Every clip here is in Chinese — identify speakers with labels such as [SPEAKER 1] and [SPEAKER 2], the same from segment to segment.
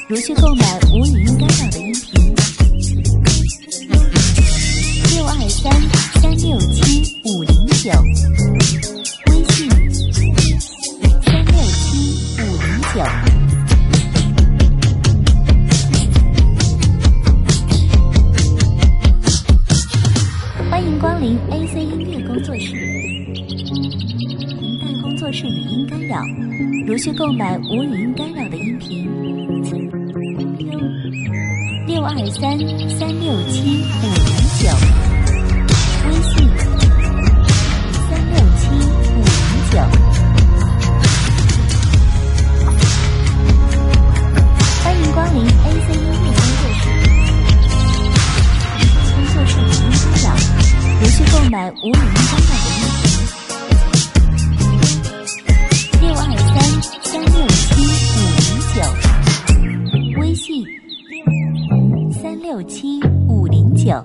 [SPEAKER 1] 如需购买无语音干扰的音频，623-367-509，微信367-509。欢迎光临 AC 音乐工作室，平淡工作室语音干扰。如需购买无语音干扰的音频，623-367-509，微信367-509。欢迎光临 AC 音乐工作室，工作室语音干扰。如需购买无语音干扰的音频，623-367-509，微信367-509。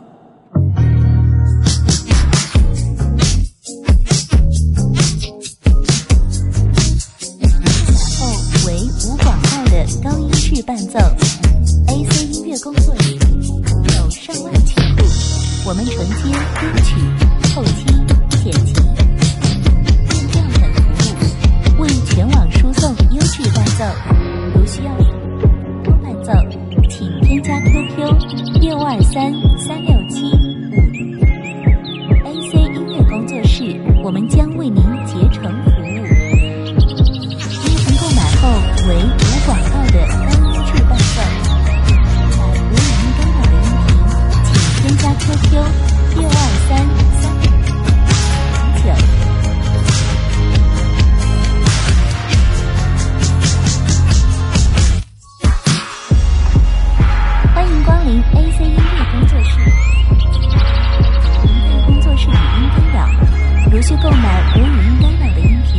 [SPEAKER 1] 后为无广告的高音质伴奏 ，AC 音乐工作室有上万曲库，我们承接编曲、后期、剪辑、变调等服务，为全网输送优质伴奏。如需要多伴奏，请添加 QQ 623-367-509。AC 音乐工作室，我们将为您竭诚服务。音频购买后为无广告的高音质伴奏。买无语音干扰的音频，请添加 QQ 623-367-509。欢迎光临 AC 音乐工作室，平淡工作室语音干扰。如需购买无语音干扰的音频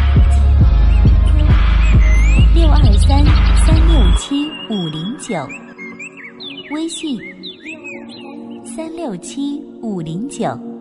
[SPEAKER 1] ，623-367-509，微信367-509。